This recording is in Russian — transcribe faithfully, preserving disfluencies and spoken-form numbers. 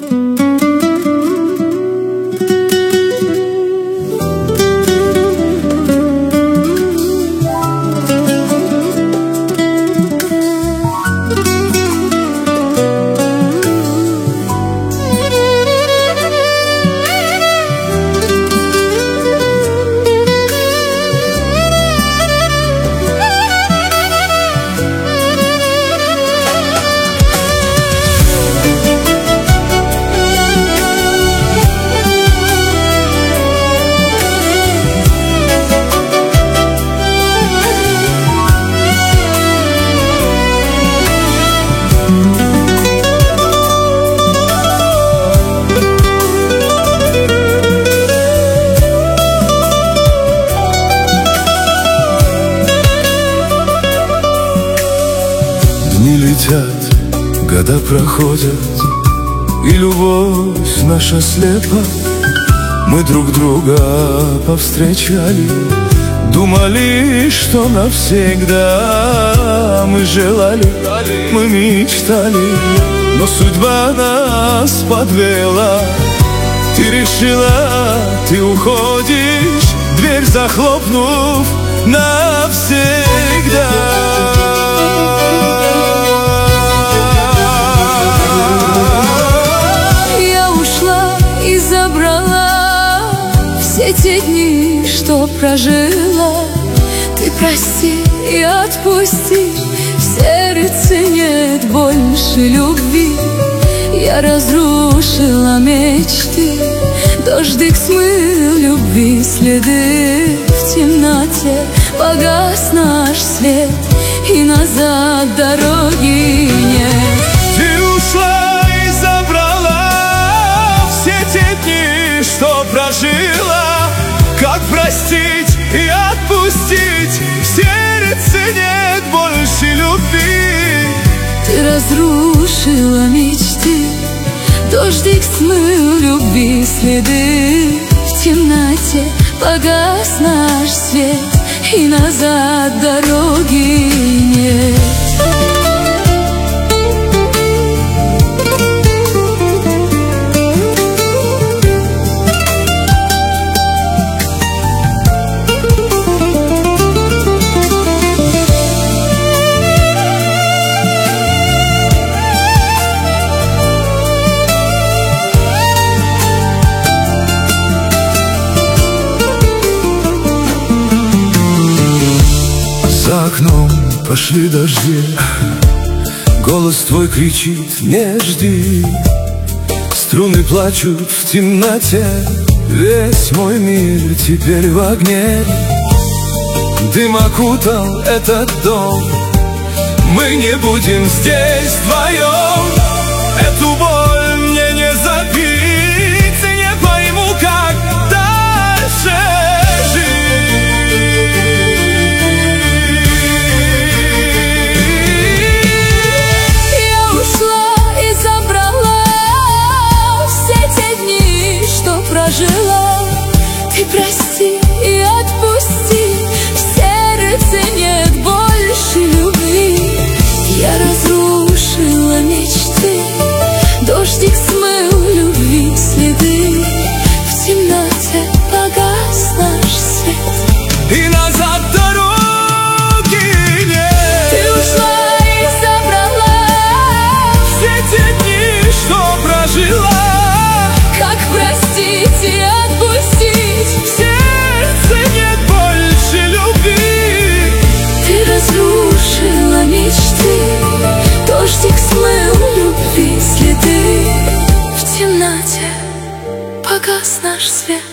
Дни летят, года проходят, и любовь наша слепа. Мы друг друга повстречали, думали, что навсегда. Мы желали, мы мечтали, но судьба нас подвела. Ты решила, ты уходишь, дверь захлопнув навсегда. Все те дни, что прожила, ты прости и отпусти. В сердце нет больше любви. Я разрушила мечты, дождик смыл любви следы. В темноте погас наш свет, и назад дороги нет. Ты ушла и забрала все те дни, что прожила. Как простить и отпустить? В сердце нет больше любви. Ты разрушила мечты, дождик смыл любви следы. В темноте погас наш свет, и назад дороги нет. За окном пошли дожди, голос твой кричит: не жди. Струны плачут в темноте, весь мой мир теперь в огне. Дым окутал этот дом, мы не будем здесь вдвоем. Эту боль мне не забить, не пойму, как дальше жить. Ты прости и отпусти, в сердце нет больше любви. Я разрушила мечты, дождик смыл любви следы. В темноте погас наш свет, и назад дороги нет. Ты ушла и забрала все те дни, что прожила. Как простить и отпустить? В сердце нет больше любви. Ты разрушила мечты, дождик смыл любви следы. В темноте погас наш свет.